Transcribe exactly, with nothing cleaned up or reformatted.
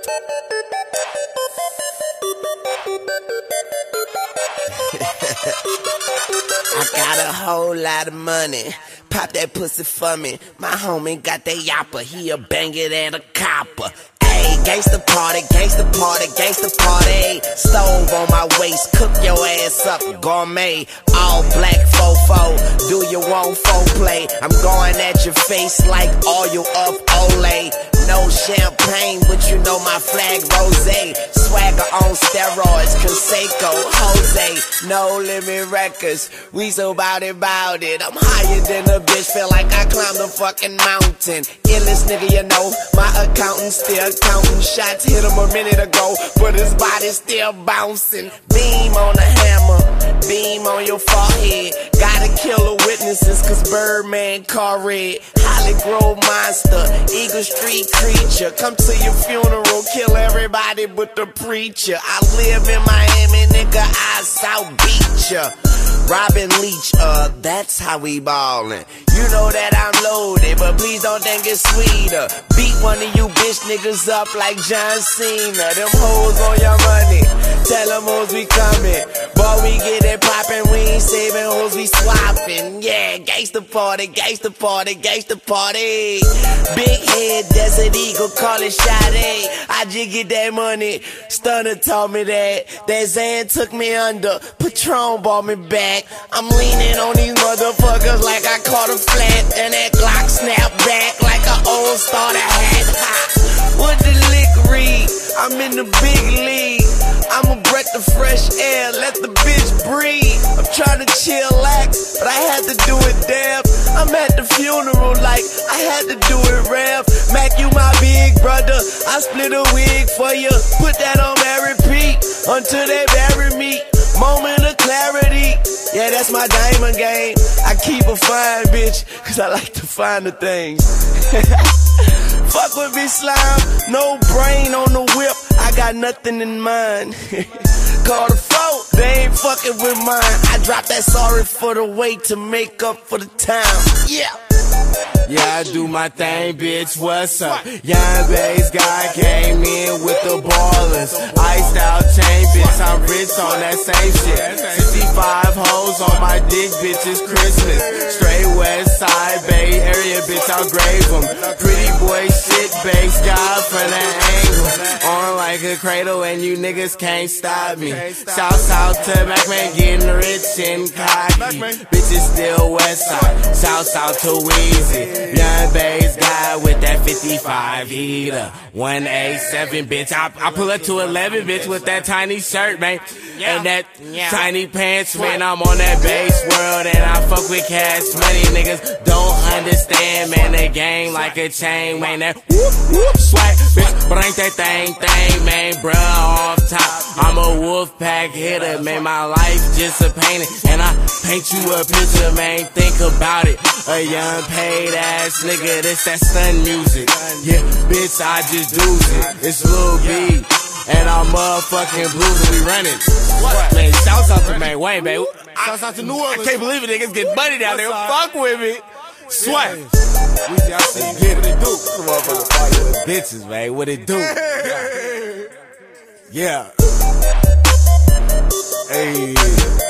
I got a whole lot of money. Pop that pussy for me. My homie got that yapper. He'll bang it at a copper. Ayy, gangsta party, gangsta party, gangsta party. Stove on my waist, cook your ass up, gourmet. All black fofo, do you want foreplay? I'm going at your face like oil of Olay. No champagne, but you know my flag rosé. Swagger on steroids, Conseco, Jose. No limit records, we so bout it, bout it. I'm higher than a bitch, feel like I climbed the fucking mountain. Illest nigga you know, my accountant still counting shots. Hit him a minute ago, but his body still bouncing. Beam on the hammer, beam on your forehead. Gotta kill the witnesses, cause Birdman car red. Holly Grove monster, Eagle Street creature. Come to your funeral, kill everybody but the preacher. I live in Miami, nigga, I South Beach ya. Robin Leach, uh, that's how we ballin'. You know that I'm loaded, but please don't think it's sweeter. Beat one of you bitch niggas up like John Cena. Them hoes on your money, tell them hoes we comin'. Boy, we get it poppin', we ain't saving hoes, we swappin'. Yeah, gangsta party, gangsta party, gangsta party. Big head, Desert Eagle, call it Sade. I just get that money, Stunner told me that. That Zan took me under, Patron brought me back. I'm leaning on these motherfuckers like I caught a flat, and that Glock snap back like an old starter hat. What the lick read? I'm in the big league. I'm a breath of fresh air, let the bitch breathe. I'm trying to chillax, but I had to do it damn. I'm at the funeral like I had to do it rev. Mac, you my big brother, I split a wig for you. Put that on my repeat until they bury me. Moment of clarity, yeah, that's my diamond game. I keep a fine bitch, cause I like to find the things. Fuck with me slime, no brain on the whip, I got nothing in mind. Call the phone, they ain't fucking with mine. I dropped that sorry for the weight to make up for the time. Yeah. Yeah, I do my thing, bitch, what's up? Young bass guy came in with the ballers. Iced out chain, bitch, I'm rich on that same shit. sixty-five hoes on my dick, bitch, it's Christmas. Straight west side, Bay Area, bitch, I'll grave them. Pretty boy shit, bass guy from that angle. On like a cradle and you niggas can't stop me. Shouts out to Macman getting rich and cocky. Bitches still west side. Shouts out to Weezy. Young bass guy with that fifty-five heater. one eighty-seven, bitch. I, I pull up to eleven, bitch, with that tiny shirt, man. And that tiny pants, man. I'm on that bass world and I fuck with cash money. Niggas don't understand, man. The game like a chain, man. That whoop, whoop, swag, bitch. But ain't that thing, thing, man. Bruh, off top. I'm a wolf pack hitter, man. My life just a painting. And I paint you a picture, man. Think about it. A young paid ass nigga, this that stun music. Yeah, bitch, I just do it. It's Lil B, and I'm motherfucking blues, and we running. What? Man, shouts out to Man Wayne, baby. Shouts out to New Orleans. I can't believe it, niggas get money down there. Fuck with me. Sweat. We just see get what it do. Some motherfuckers fighting with bitches, man. What it do? Yeah. Hey.